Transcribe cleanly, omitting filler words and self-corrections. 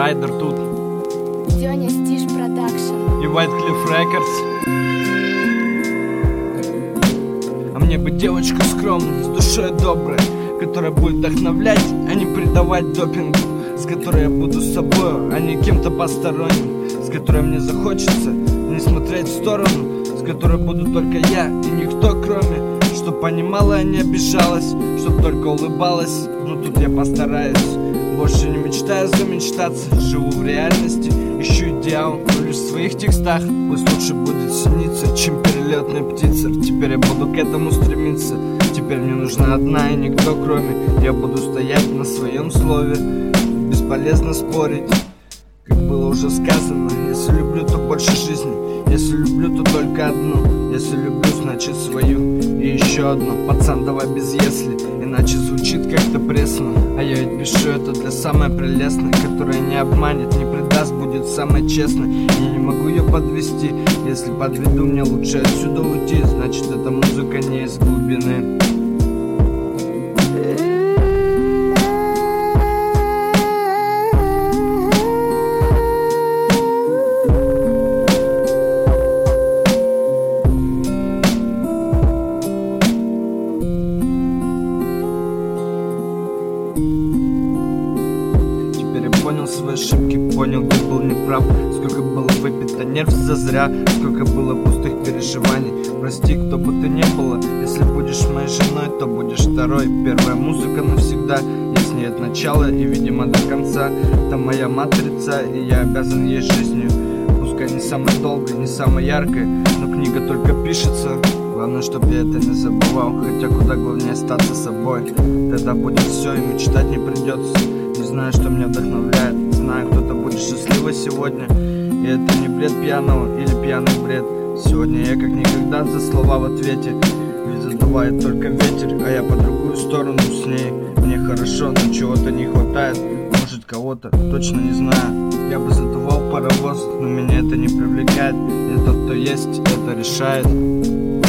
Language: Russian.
Райдер тут. Дёня Стиш Продакшн И White Cliff Records. А мне бы девочка скромная, с душой доброй, которая будет вдохновлять, а не предавать допингу, с которой я буду собой, а не кем-то посторонним, с которой мне захочется не смотреть в сторону, с которой буду только я и никто кроме, чтоб понимала и не обижалась, чтоб только улыбалась. Но тут я постараюсь. Больше не мечтаю замечтаться, живу в реальности, ищу идеал, но лишь в своих текстах. Пусть лучше будет сниться, чем перелетная птица. Теперь я буду к этому стремиться. Теперь мне нужна одна и никто кроме. Я буду стоять на своем слове, бесполезно спорить. Как было уже сказано, если люблю, то больше жизни. Если люблю, то только одну. Если люблю, значит свою. И еще одно, пацан, давай без если, иначе звучит как-то пресно. А я ведь пишу это для самой прелестной, которая не обманет, не предаст, будет самой честной. Я не могу ее подвести. Если подведу, мне лучше отсюда уйти. Значит, эта музыка не из глубины. Понял свои ошибки, понял, где был неправ. Сколько было выпито нерв зазря, сколько было пустых переживаний. Прости, кто бы ты ни было, если будешь моей женой, то будешь второй. Первая музыка навсегда, есть не от начала и, видимо, до конца. Это моя матрица, и я обязан ей жизнью. Пускай не самой долгой, не самой яркой, но книга только пишется. Главное, чтоб я это не забывал, хотя куда главнее остаться собой. Тогда будет все, и мечтать не придется. Не знаю, что меня вдохновляет, знаю, кто-то будет счастливой сегодня. И это не бред пьяного или пьяный бред. Сегодня я как никогда за слова в ответе. Ведь задувает только ветер, а я по другую сторону с ней. Мне хорошо, но чего-то не хватает. Может, кого-то, точно не знаю. Я бы задувал паровоз, но меня это не привлекает. И тот, кто есть, это решает.